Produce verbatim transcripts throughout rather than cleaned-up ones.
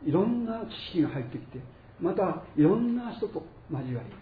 いろんな知識が入ってきて、またいろんな人と交わります。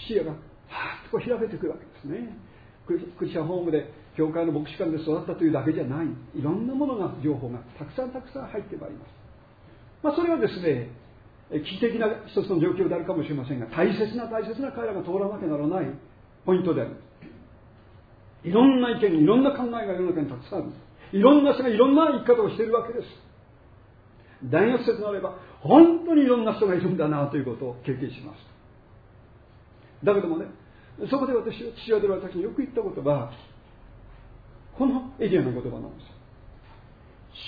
視野がはーっとこう開けてくるわけですね。クリスチャンホームで教会の牧師館で育ったというだけじゃない、いろんなものが、情報がたくさんたくさん入ってまいります。まあ、それはですね、危機的な一つの状況であるかもしれませんが、大切な大切な彼らが通らなきゃならないポイントである。いろんな意見、いろんな考えが世の中にたくさんある。いろんな人がいろんな生き方をしているわけです。大学生となれば本当にいろんな人がいるんだなということを経験します。だけどもね、そこで私は、父親で私によく言った言葉、このエリアの言葉なんです。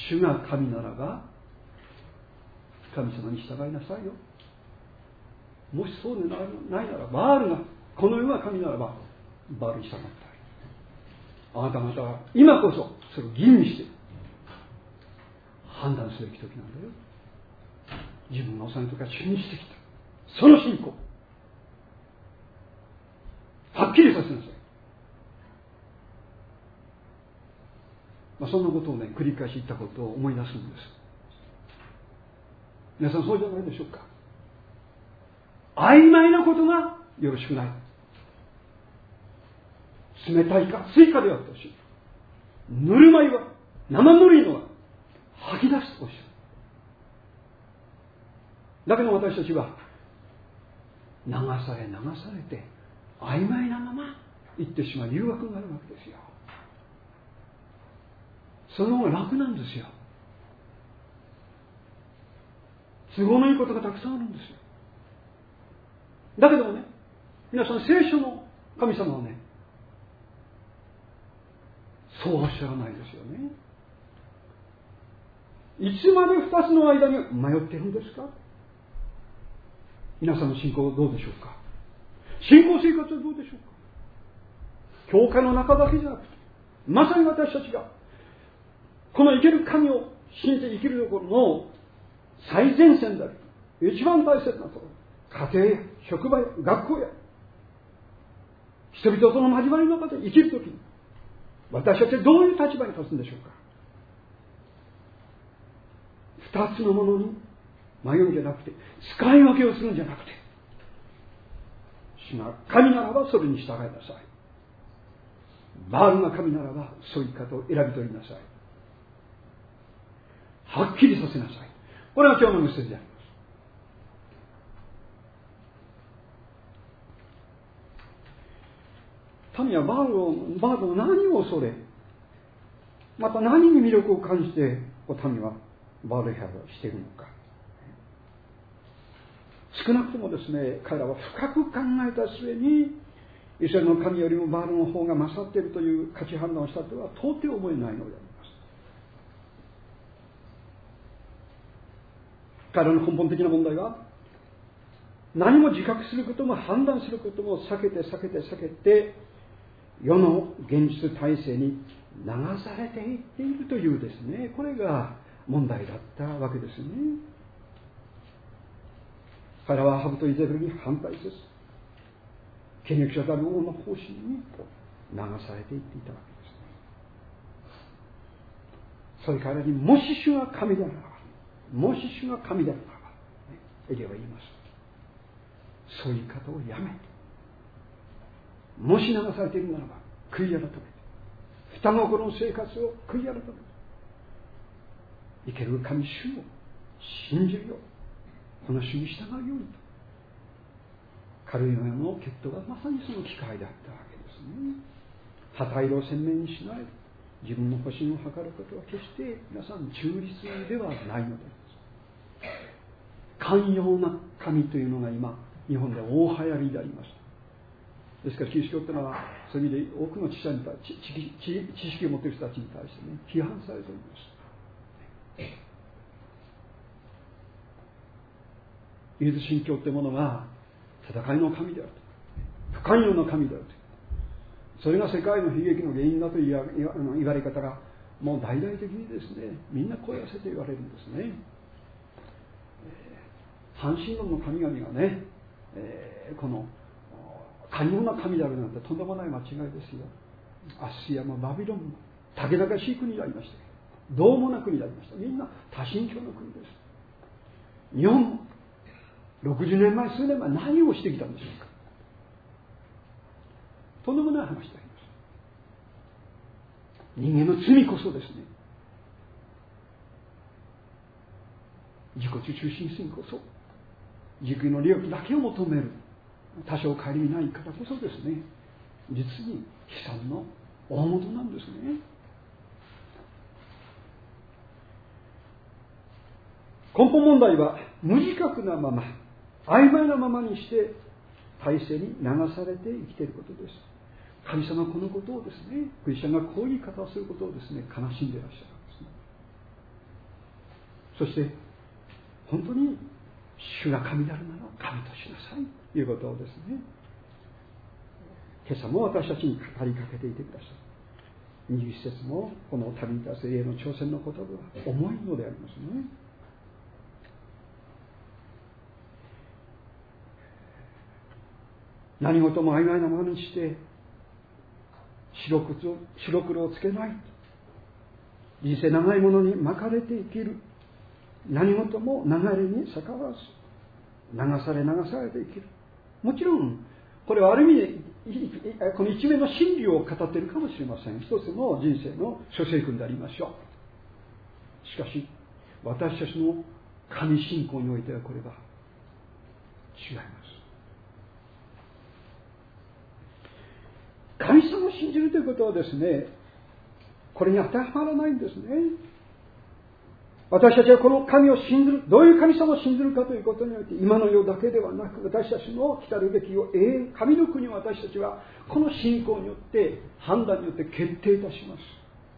主が神ならば神様に従いなさいよ。もしそうでないなら、バールが、この世が神ならばバールに従ったり、あなた方は今こそそれを吟味して判断すべき時なんだよ。自分の幼い時から信じてきたその信仰、はっきりさせなさい。まあ、そんなことをね、繰り返し言ったことを思い出すんです。皆さんそうじゃないでしょうか。曖昧なことがよろしくない。冷たいか水かであってほしい。ぬるま湯は、生ぬるいのは吐き出してほしい。だけど私たちは流され流されて曖昧なまま行ってしまう誘惑があるわけですよ。その方が楽なんですよ。都合のいいことがたくさんあるんですよ。だけどもね、皆さん聖書の神様はね、そうおっしゃらないですよね。いつまで二つの間に迷っているんですか。皆さんの信仰はどうでしょうか。信仰生活はどうでしょうか。教会の中だけじゃなくて、まさに私たちがこの生ける神を信じて生きるところの最前線である、一番大切なところ、家庭や職場や学校や人々との交わりの中で生きるときに、私たちはどういう立場に立つんでしょうか。二つのものに迷うんじゃなくて、使い分けをするんじゃなくて、主が神ならばそれに従いなさい。バールが神ならばそういう方を選び取りなさい。はっきりさせなさい。これは今日のメッセージであります。民はバールを、バールの何を恐れ、また何に魅力を感じて民はバール派をしているのか。少なくともですね、彼らは深く考えた末にイスラエルの神よりもバールの方が勝っているという価値判断をしたとは到底思えないのであります。彼らの根本的な問題は、何も自覚することも判断することも避けて避けて避けて、世の現実体制に流されていっているというですね、これが問題だったわけですね。彼らはアハブとイゼベルに反対せず、権力者たる王の方針に流されていっていたわけです。そういう彼らに、もし主が神であるならば、もし主が神であるならば、エリアは言います。そういう方をやめて、もし流されているならば悔い改めて、双心の生活を悔い改めて、生ける神主を信じるよう、この主に従うようにと、軽いのの決闘がまさにその機会だったわけですね。旗色を鮮明にしない、自分の保身を図ることは決して皆さん中立ではないのです。寛容な神というのが今日本では大流行りであります。ですからキリスト教というのはそういう意味で多くの知者に対し、知識を持っている人たちに対してね、批判されております。イエズ神教というものが戦いの神であると、不寛容な神であると、それが世界の悲劇の原因だという言われ方がもう大々的にですね、みんな声を寄せて言われるんですね。半神論の神々がね、えー、この寛容な神であるなんてとんでもない間違いですよ。アッシリアもバビロンもたけだかしい国でありました。どうもな国でありました。みんな多神教の国です。 日本もろくじゅうねんまえ、数年前、何をしてきたんでしょうか。とんでもない話であります。人間の罪こそですね、自己中心心こそ、自己の利益だけを求める、多少顧みない方こそですね、実に悲惨の大元なんですね。根本問題は無自覚なまま、曖昧なままにして体制に流されて生きていることです。神様はこのことをですね、クリスチャンがこういう言い方をすることをですね、悲しんでいらっしゃるんですね。そして本当に主が神であるなら神としなさいということをですね、今朝も私たちに語りかけていてください。にじゅういち節もこの旅に対する永遠の挑戦の言葉は重いのでありますね。何事も曖昧なままにして白黒を、白黒をつけない、人生長いものに巻かれて生きる、何事も流れに逆らわず流され流されて生きる。もちろんこれはある意味この一面の真理を語っているかもしれません。一つの人生の諸聖訓でありましょう。しかし私たちの神信仰においてはこれは違います。神様を信じるということはですね、これに当てはまらないんですね。私たちはこの神を信ずる、どういう神様を信ずるかということにおいて、今の世だけではなく、私たちの来たるべきを永遠、神の国を私たちはこの信仰によって判断によって決定いたします。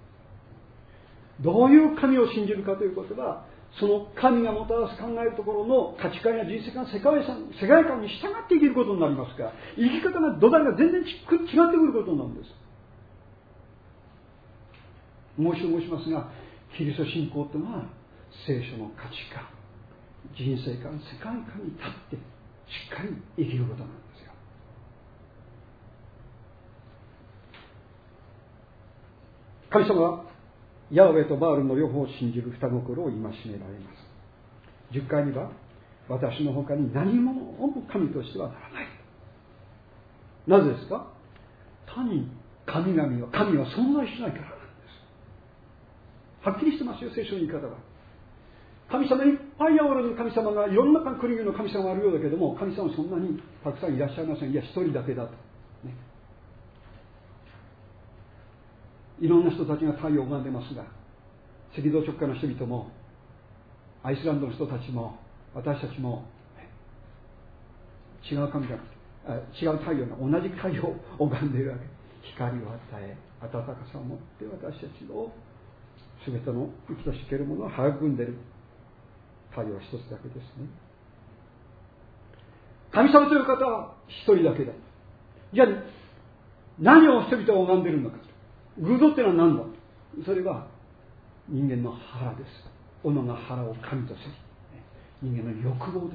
どういう神を信じるかということは、その神がもたらす考えるところの価値観や人生観、世界観、世界観に従って生きることになりますから、生き方が土台が全然違ってくることなんです。もう一度申しますが、キリスト信仰というのは聖書の価値観、人生観、世界観に立ってしっかり生きることなんですよ。神様はヤハウェとバールの両方を信じる二心を戒められます。じゅっかいには、私の他に何者も神としてはならない。なぜですか？単に神々は、神は存在しないからなんです。はっきりしてますよ、聖書の言い方は。神様いっぱいおられる神様が、いろんな国々の神様があるようだけども、神様はそんなにたくさんいらっしゃいません。いや、一人だけだと。ね、いろんな人たちが太陽を拝んでますが、赤道直下の人々もアイスランドの人たちも私たちも違う神が違う太陽が同じ太陽を拝んでいるわけ。光を与え、暖かさを持って私たちを全ての生きとしけるものを育んでいる太陽は一つだけですね。神様という方は一人だけだ。じゃあ何を人々を拝んでいるのか。偶像っていうのは何だ。それは人間の腹です。己が腹を神とする。人間の欲望です。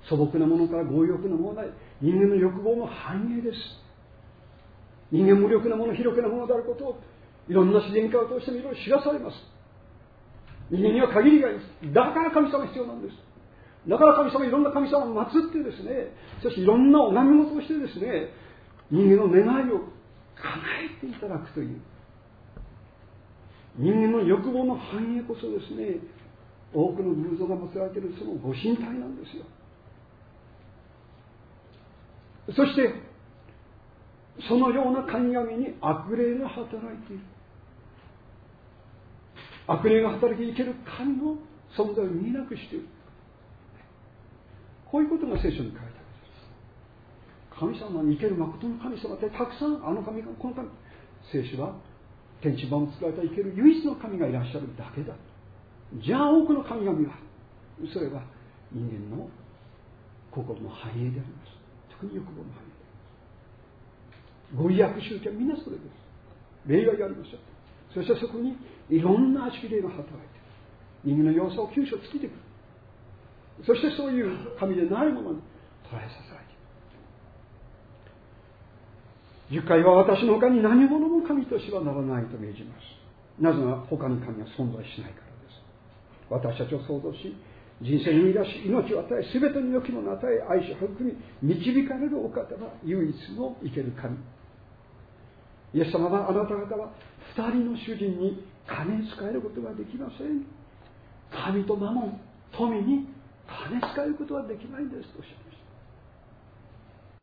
素朴なものから強欲なものまで人間の欲望の反映です。人間無力なもの、広くなものであることをいろんな自然界を通してもいろいろ知らされます。人間には限りがあります。だから神様が必要なんです。だから神様いろんな神様を祀ってですね、そしていろんな拝み事をしてですね、人間の願いを叶えていただくという人間の欲望の反映こそですね、多くの偶像が祀られているそのご神体なんですよ。そしてそのような神々に悪霊が働いている。悪霊が働き生ける神の存在を見えなくしている。こういうことが聖書に書いてあるんです。神様に生ける誠の神様ってたくさん、あの神がこの神、聖書は天地万物から生ける唯一の神がいらっしゃるだけだ。じゃあ多くの神々は、それは人間の心の繁栄であります。特に欲望の繁栄であります。ご利益宗教はみんなそれです。例外がありました。そしてそこにいろんな悪しき霊が働いて人間の弱さを急所つけてくる。そしてそういう神でないものに捉えさせられている。じゅっかいは私の他に何者も神としてはならないと命じます。なぜなら他に神は存在しないからです。私たちを創造し人生に生み出し命を与え、すべての良きものを与え、愛し育み導かれるお方は唯一の生ける神。イエス様は、あなた方は二人の主人に金使えることができません。神とマモン、富に金使えることはできないんですとおっしゃる。